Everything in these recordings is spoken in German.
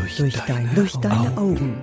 Durch deine Augen.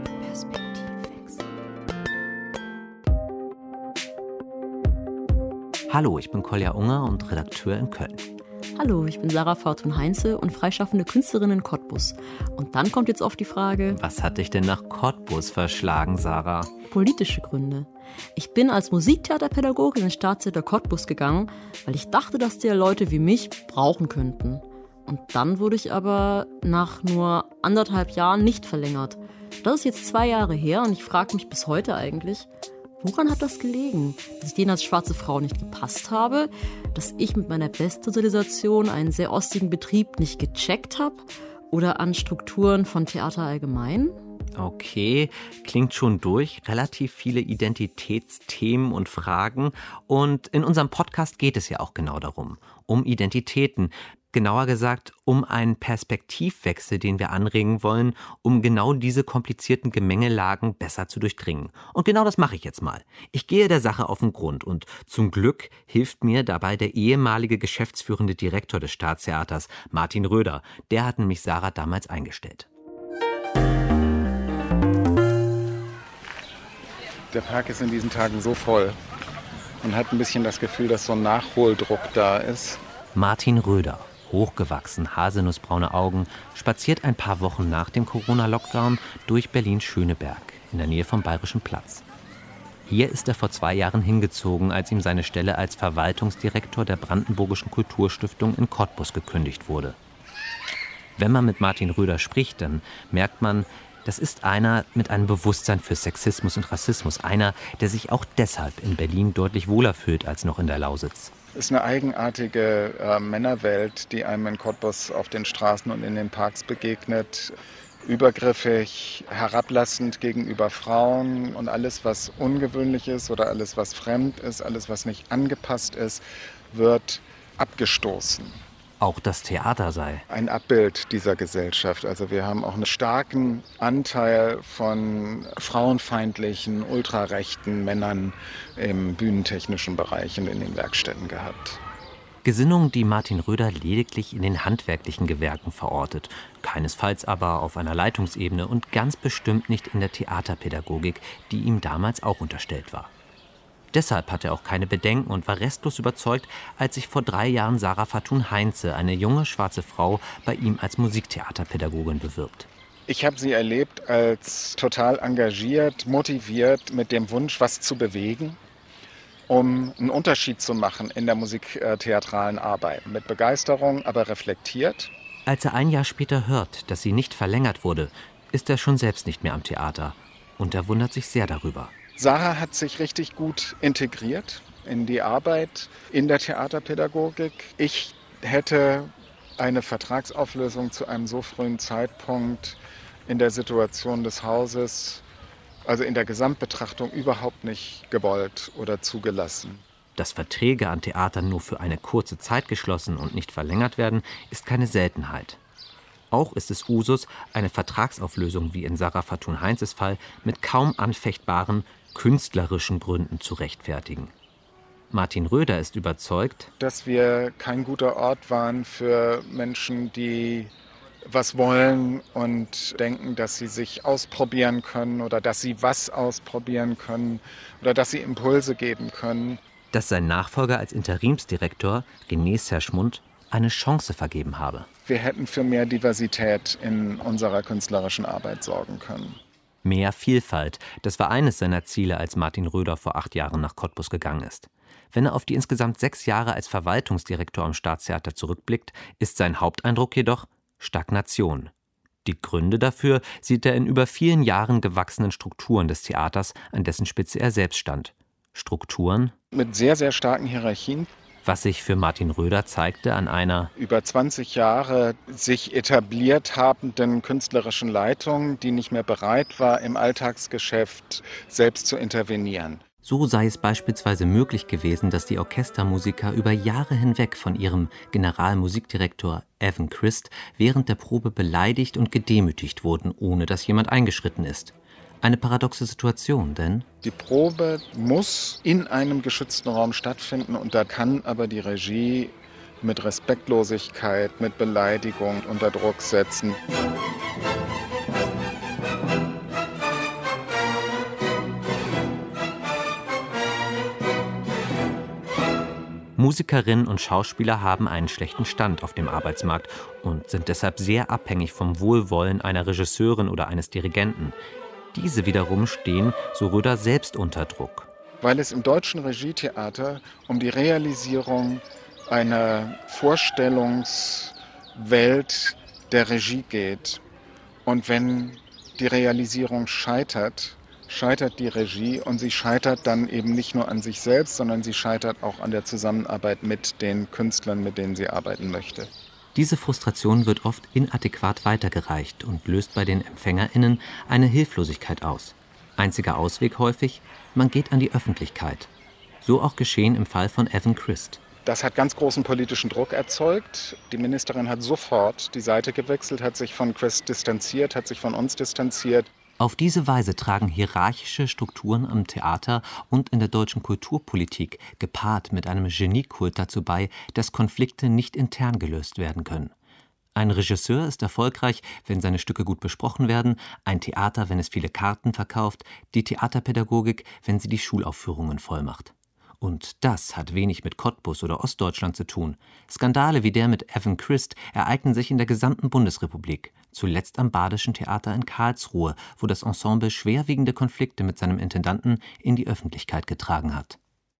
Hallo, ich bin Kolja Unger und Redakteur in Köln. Hallo, ich bin Sarah Fortun-Heinze und freischaffende Künstlerin in Cottbus. Und dann kommt jetzt oft die Frage: Was hat dich denn nach Cottbus verschlagen, Sarah? Politische Gründe. Ich bin als Musiktheaterpädagogin ins Staatstheater Cottbus gegangen, weil ich dachte, dass die Leute wie mich brauchen könnten. Und dann wurde ich aber nach nur 1,5 Jahren nicht verlängert. Das ist jetzt 2 Jahre her und ich frage mich bis heute eigentlich, woran hat das gelegen? Dass ich denen als schwarze Frau nicht gepasst habe? Dass ich mit meiner Westsozialisation einen sehr ostigen Betrieb nicht gecheckt habe? Oder an Strukturen von Theater allgemein? Okay, klingt schon durch. Relativ viele Identitätsthemen und Fragen. Und in unserem Podcast geht es ja auch genau darum. Um Identitäten. Genauer gesagt, um einen Perspektivwechsel, den wir anregen wollen, um genau diese komplizierten Gemengelagen besser zu durchdringen. Und genau das mache ich jetzt mal. Ich gehe der Sache auf den Grund und zum Glück hilft mir dabei der ehemalige geschäftsführende Direktor des Staatstheaters, Martin Röder. Der hat nämlich Sarah damals eingestellt. Der Park ist in diesen Tagen so voll. Man hat ein bisschen das Gefühl, dass so ein Nachholdruck da ist. Martin Röder, hochgewachsen, haselnussbraune Augen, spaziert ein paar Wochen nach dem Corona-Lockdown durch Berlin-Schöneberg in der Nähe vom Bayerischen Platz. Hier ist er vor 2 Jahren hingezogen, als ihm seine Stelle als Verwaltungsdirektor der Brandenburgischen Kulturstiftung in Cottbus gekündigt wurde. Wenn man mit Martin Röder spricht, dann merkt man, das ist einer mit einem Bewusstsein für Sexismus und Rassismus. Einer, der sich auch deshalb in Berlin deutlich wohler fühlt als noch in der Lausitz. Es ist eine eigenartige Männerwelt, die einem in Cottbus auf den Straßen und in den Parks begegnet. Übergriffig, herablassend gegenüber Frauen und alles, was ungewöhnlich ist oder alles, was fremd ist, alles, was nicht angepasst ist, wird abgestoßen. Auch das Theater sei ein Abbild dieser Gesellschaft. Also wir haben auch einen starken Anteil von frauenfeindlichen, ultrarechten Männern im bühnentechnischen Bereich und in den Werkstätten gehabt. Gesinnungen, die Martin Röder lediglich in den handwerklichen Gewerken verortet, keinesfalls aber auf einer Leitungsebene und ganz bestimmt nicht in der Theaterpädagogik, die ihm damals auch unterstellt war. Deshalb hatte er auch keine Bedenken und war restlos überzeugt, als sich vor 3 Jahren Sarah Fortun-Heinze, eine junge schwarze Frau, bei ihm als Musiktheaterpädagogin bewirbt. Ich habe sie erlebt als total engagiert, motiviert, mit dem Wunsch, was zu bewegen, um einen Unterschied zu machen in der musiktheatralen Arbeit. Mit Begeisterung, aber reflektiert. Als er 1 Jahr später hört, dass sie nicht verlängert wurde, ist er schon selbst nicht mehr am Theater. Und er wundert sich sehr darüber. Sarah hat sich richtig gut integriert in die Arbeit in der Theaterpädagogik. Ich hätte eine Vertragsauflösung zu einem so frühen Zeitpunkt in der Situation des Hauses, also in der Gesamtbetrachtung, überhaupt nicht gewollt oder zugelassen. Dass Verträge an Theatern nur für eine kurze Zeit geschlossen und nicht verlängert werden, ist keine Seltenheit. Auch ist es Usus, eine Vertragsauflösung wie in Sarah Fortun-Heinzes Fall mit kaum anfechtbaren künstlerischen Gründen zu rechtfertigen. Martin Röder ist überzeugt, dass wir kein guter Ort waren für Menschen, die was wollen und denken, dass sie sich ausprobieren können oder dass sie was ausprobieren können oder dass sie Impulse geben können. Dass sein Nachfolger als Interimsdirektor, René Serschmund, eine Chance vergeben habe. Wir hätten für mehr Diversität in unserer künstlerischen Arbeit sorgen können. Mehr Vielfalt, das war eines seiner Ziele, als Martin Röder vor 8 Jahren nach Cottbus gegangen ist. Wenn er auf die insgesamt 6 Jahre als Verwaltungsdirektor am Staatstheater zurückblickt, ist sein Haupteindruck jedoch Stagnation. Die Gründe dafür sieht er in über vielen Jahren gewachsenen Strukturen des Theaters, an dessen Spitze er selbst stand. Strukturen mit sehr, sehr starken Hierarchien. Was sich für Martin Röder zeigte an einer über 20 Jahre sich etabliert habenden künstlerischen Leitung, die nicht mehr bereit war, im Alltagsgeschäft selbst zu intervenieren. So sei es beispielsweise möglich gewesen, dass die Orchestermusiker über Jahre hinweg von ihrem Generalmusikdirektor Evan Christ während der Probe beleidigt und gedemütigt wurden, ohne dass jemand eingeschritten ist. Eine paradoxe Situation, denn die Probe muss in einem geschützten Raum stattfinden und da kann aber die Regie mit Respektlosigkeit, mit Beleidigung unter Druck setzen. Musikerinnen und Schauspieler haben einen schlechten Stand auf dem Arbeitsmarkt und sind deshalb sehr abhängig vom Wohlwollen einer Regisseurin oder eines Dirigenten. Diese wiederum stehen, so Röder, selbst unter Druck. Weil es im deutschen Regietheater um die Realisierung einer Vorstellungswelt der Regie geht. Und wenn die Realisierung scheitert, scheitert die Regie und sie scheitert dann eben nicht nur an sich selbst, sondern sie scheitert auch an der Zusammenarbeit mit den Künstlern, mit denen sie arbeiten möchte. Diese Frustration wird oft inadäquat weitergereicht und löst bei den EmpfängerInnen eine Hilflosigkeit aus. Einziger Ausweg häufig, man geht an die Öffentlichkeit. So auch geschehen im Fall von Evan Christ. Das hat ganz großen politischen Druck erzeugt. Die Ministerin hat sofort die Seite gewechselt, hat sich von Christ distanziert, hat sich von uns distanziert. Auf diese Weise tragen hierarchische Strukturen am Theater und in der deutschen Kulturpolitik gepaart mit einem Geniekult dazu bei, dass Konflikte nicht intern gelöst werden können. Ein Regisseur ist erfolgreich, wenn seine Stücke gut besprochen werden, ein Theater, wenn es viele Karten verkauft, die Theaterpädagogik, wenn sie die Schulaufführungen vollmacht. Und das hat wenig mit Cottbus oder Ostdeutschland zu tun. Skandale wie der mit Evan Christ ereignen sich in der gesamten Bundesrepublik. Zuletzt am Badischen Theater in Karlsruhe, wo das Ensemble schwerwiegende Konflikte mit seinem Intendanten in die Öffentlichkeit getragen hat.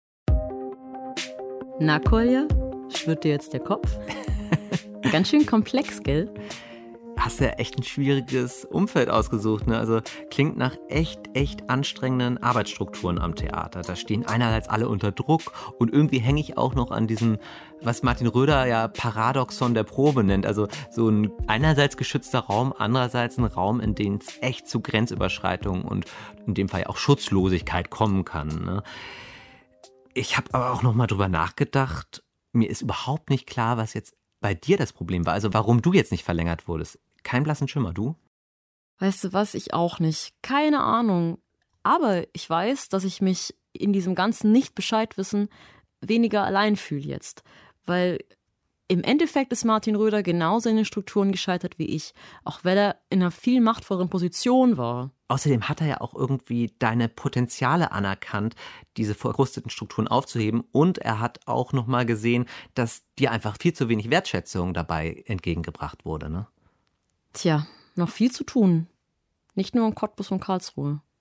Na, Kolja, schwirrt dir jetzt der Kopf? Ganz schön komplex, gell? Hast ja echt ein schwieriges Umfeld ausgesucht, ne? Also klingt nach echt anstrengenden Arbeitsstrukturen am Theater. Da stehen einerseits alle unter Druck und irgendwie hänge ich auch noch an diesem, was Martin Röder ja Paradoxon der Probe nennt. Also so ein einerseits geschützter Raum, andererseits ein Raum, in dem es echt zu Grenzüberschreitungen und in dem Fall ja auch Schutzlosigkeit kommen kann, ne? Ich habe aber auch noch mal drüber nachgedacht. Mir ist überhaupt nicht klar, was jetzt bei dir das Problem war. Also warum du jetzt nicht verlängert wurdest. Kein blassen Schimmer, du? Weißt du was, ich auch nicht. Keine Ahnung. Aber ich weiß, dass ich mich in diesem ganzen Nicht-Bescheid-Wissen weniger allein fühle jetzt. Weil im Endeffekt ist Martin Röder genauso in den Strukturen gescheitert wie ich. Auch weil er in einer viel machtvolleren Position war. Außerdem hat er ja auch irgendwie deine Potenziale anerkannt, diese verkrusteten Strukturen aufzuheben. Und er hat auch nochmal gesehen, dass dir einfach viel zu wenig Wertschätzung dabei entgegengebracht wurde, ne? Tja, noch viel zu tun. Nicht nur in Cottbus und Karlsruhe.